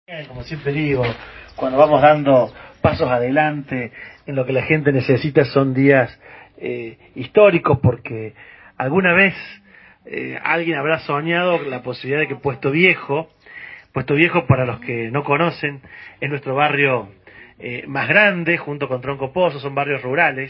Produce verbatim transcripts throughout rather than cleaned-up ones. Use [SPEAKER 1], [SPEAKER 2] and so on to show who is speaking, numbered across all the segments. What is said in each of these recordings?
[SPEAKER 1] Como siempre digo, cuando vamos dando pasos adelante en lo que la gente necesita son días eh, históricos, porque alguna vez eh, alguien habrá soñado la posibilidad de que Puesto Viejo, Puesto Viejo para los que no conocen, es nuestro barrio eh, más grande junto con Tronco Pozo, son barrios rurales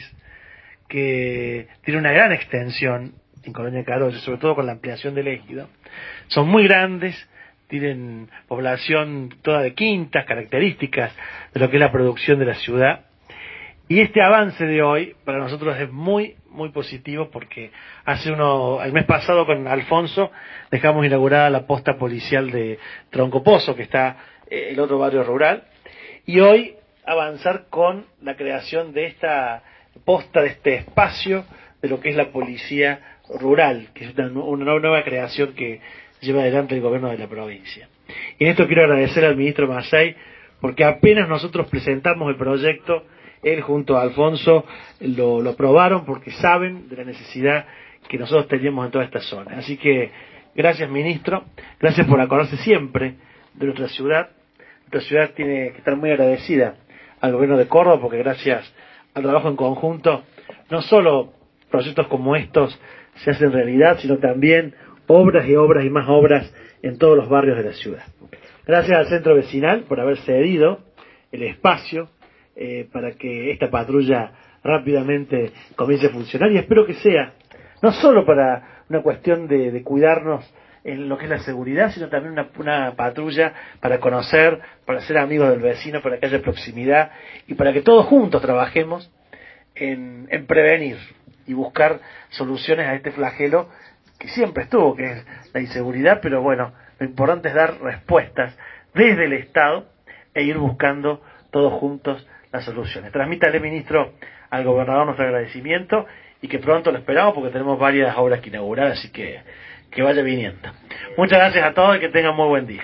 [SPEAKER 1] que tienen una gran extensión en Colonia Carolla, sobre todo con la ampliación del ejido. Son muy grandes, tienen población toda de quintas, características de lo que es la producción de la ciudad. Y este avance de hoy para nosotros es muy, muy positivo, porque hace uno, el mes pasado con Alfonso dejamos inaugurada la posta policial de Tronco Pozo, que está eh, el otro barrio rural, y hoy avanzar con la creación de esta posta, de este espacio de lo que es la policía rural, que es una, una nueva creación que lleva adelante el gobierno de la provincia. Y en esto quiero agradecer al ministro Masay, porque apenas nosotros presentamos el proyecto, él junto a Alfonso lo, lo aprobaron, porque saben de la necesidad que nosotros teníamos en toda esta zona. Así que gracias, ministro, gracias por acordarse siempre de nuestra ciudad. Nuestra ciudad tiene que estar muy agradecida al gobierno de Córdoba, porque gracias al trabajo en conjunto, no solo proyectos como estos se hacen realidad, sino también obras y obras y más obras en todos los barrios de la ciudad. Gracias al centro vecinal por haber cedido el espacio eh, para que esta patrulla rápidamente comience a funcionar, y espero que sea no solo para una cuestión de, de cuidarnos en lo que es la seguridad, sino también una, una patrulla para conocer, para ser amigos del vecino, para que haya proximidad y para que todos juntos trabajemos en, en prevenir y buscar soluciones a este flagelo que siempre estuvo, que es la inseguridad. Pero bueno, lo importante es dar respuestas desde el Estado e ir buscando todos juntos las soluciones. Transmítale, ministro, al gobernador nuestro agradecimiento, y que pronto lo esperamos, porque tenemos varias obras que inaugurar, así que que vaya viniendo. Muchas gracias a todos y que tengan muy buen día.